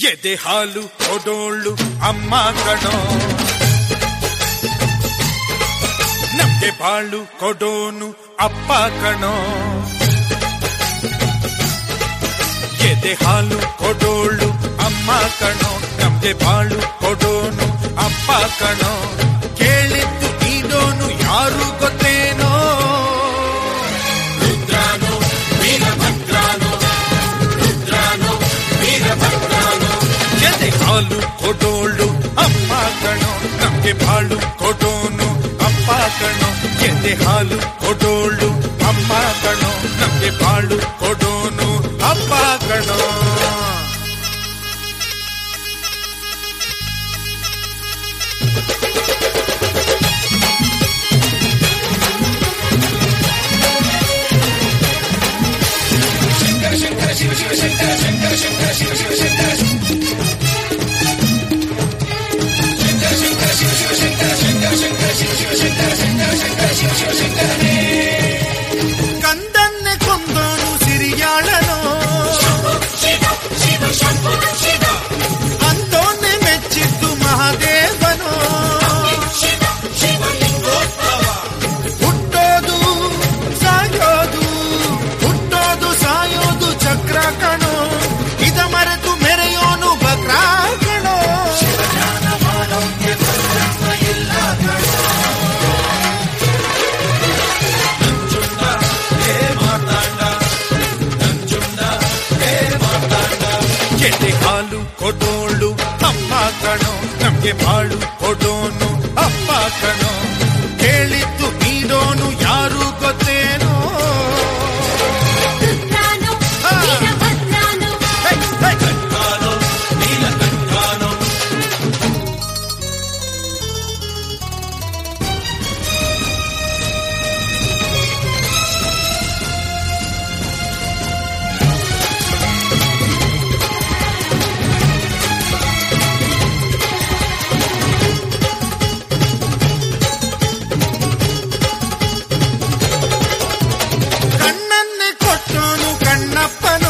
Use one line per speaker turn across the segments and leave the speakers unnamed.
ಎದೆ ಹಾಲು ಕೊಡೋಳು ಅಮ್ಮ ಕಣೋ, ನಮ್ಗೆ ಬಾಳು ಕೊಡೋನು ಅಪ್ಪ ಕಣೋ. ಎದೆ ಹಾಲು ಕೊಡೋಳು ಅಮ್ಮ ಕಣೋ, ನಮ್ಗೆ ಬಾಳು ಕೊಡೋನು ಅಪ್ಪ ಕಣೋ. ಕೇಳಿದ್ದು ನೀಡೋನು ಯಾರು ಗೊತ್ತೇನೋ, ರುದ್ರಾನೋ ವೀರಭದ್ರಾನೋ, ರುದ್ರಾನೋ ವೀರಭದ್ರಾನೋ. ಎದೆ ಹಾಲು ಕೊಡೋಳು ಅಮ್ಮ ಕಣೋ, ನಮ್ಗೆ ಬಾಳು ಕೊಡೋನು ಅಪ್ಪ ಕಣೋ. ಎದೆ ಹಾಲು ಕೊಡೋಳು ಅಮ್ಮ ಕಣೋ, ನಮ್ಗೆ ಬಾಳು ಕೊಡೋನು ಅಪ್ಪ ಕಣೋ.
ಶಂಕರ ಶಂಕರ ಶಿವ ಶಿವ ಶಂಕರ ಶಂಕರ ಶಂಕರ ಶಿವ ಶಿವ ಶಂಕರ ಶಂಕರ ಶಂಕರ ಶಿವ ಶಿವ ಶಂಕರ ಶಂಕರ ಶಂಕರ ಶಿವ ಶಿವ ಶಂಕರ ಶಂಕರ ಶಂಕರ ಶಿವ ಶಿವ ಶಂಕರನೇ.
ಕಂದನ್ನೆ ಕೊಂದೋನು ಸಿರಿಯಾಳನೋ, ಅಂತೋನ್ನೆ ಮೆಚ್ಚಿದ್ದು ಮಹಾದೇವನೋ. ಹುಟ್ಟೋದು ಸಾಯೋದು, ಹುಟ್ಟೋದು ಸಾಯೋದು ಚಕ್ರ ಕಣೋ, ಇದ ಮರೆತು ಮೆರೆಯೋನು ಬಕ್ರ ಕಣೋ. ಎದೆ ಹಾಲು ಕೊಡೋಳು ಅಮ್ಮ ಕಣೋ, ನಮ್ಗೆ ಬಾಳು ಕೊಡೋನು ಅಪ್ಪ ಕಣೋ. ಕೇಳಿದ್ದು ನೀಡೋನು ಯಾರು ಗೊತ್ತೇನೋ,
ರುದ್ರಾನೋ ವೀರಭದ್ರಾನೋ,
ಕಂಠಾನೋ ನೀಲಕಂಠಾನೋ. ಕಣ್ಣನ್ನೇ ಕೊಟ್ಟೋನು ಕಣ್ಣಪ್ಪನೋ,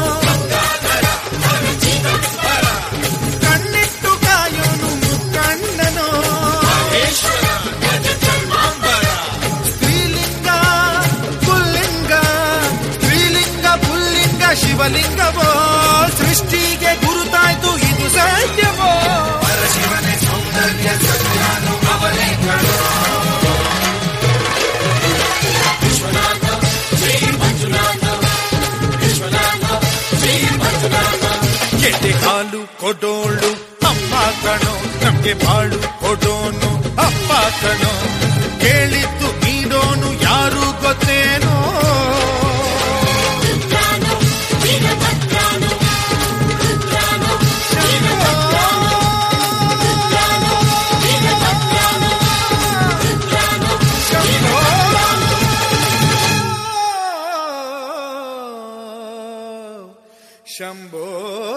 ಕಣ್ಣಿಟ್ಟು ಕಾಯೋನು ಮುಕ್ಕಣ್ಣನೋ. ಸ್ತ್ರೀಲಿಂಗ ಪುಲ್ಲಿಂಗ, ಸ್ತ್ರೀಲಿಂಗ ಪುಲ್ಲಿಂಗ ಶಿವಲಿಂಗವೋ, ಸೃಷ್ಟಿಗೆ ಗುರುತಾಯ್ತು ಇದು ಸತ್ಯವೋ. ಪರಶಿವನೇ ಸೌಂದರ್ಯ ಸತ್ಯಾನು ಅವನೇ ಕಣೋ. ವಿಶ್ವನಾಥ ಶ್ರೀ ಮಂಜುನಾಥ, ವಿಶ್ವನಾಥ ಶ್ರೀ ಮಂಜುನಾಥ. ಎದೆ ಹಾಲು ಕೊಡೋಳು ಅಮ್ಮ ಕಣೋ, ನಮ್ಗೆ ಬಾಳು ಕೊಡೋನು ಅಪ್ಪ ಕಣೋ. ಕೇಳಿದ್ದು ನೀಡೋನು ಯಾರು ಗೊತ್ತೇನೋ,
ರುದ್ರಾನೋ ವೀರಭದ್ರಾನೋ, ರುದ್ರಾನೋ ವೀರಭದ್ರಾನೋ, ರುದ್ರಾನೋ ವೀರಭದ್ರಾನೋ, ರುದ್ರಾನೋ ವೀರಭದ್ರಾನೋ.
ಶಂಭೋ